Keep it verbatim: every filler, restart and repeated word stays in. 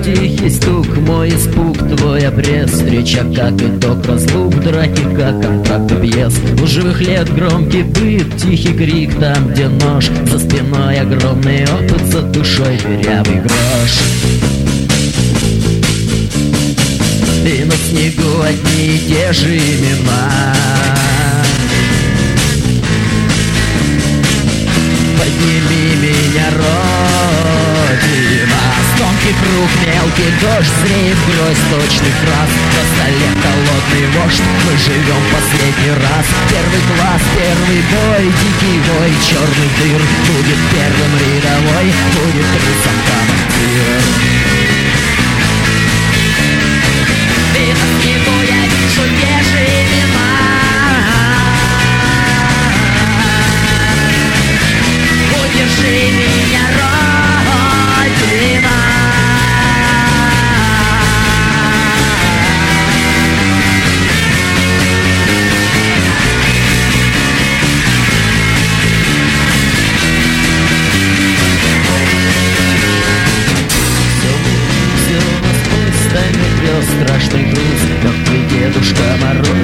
тихий стук, мой испуг, твой обрез. Встреча как итог разлук, драки как контракт объезд. У живых лет громкий быт, тихий крик там, где нож. За спиной огромный опыт, за душой дырявый грош. И на снегу одни и те же имена. Подними меня, Родина. Тонкий круг, мелкий дождь, зреет грозь точных фраз. На столе холодный вождь, мы живем последний раз. Первый класс, первый бой, дикий вой, черный дыр. Будет первым рядовой, будет трусом командир. И на снегу я вижу те же имена. Удержи меня, Родина. Страшный груз, мертвый Дедушка Мороз.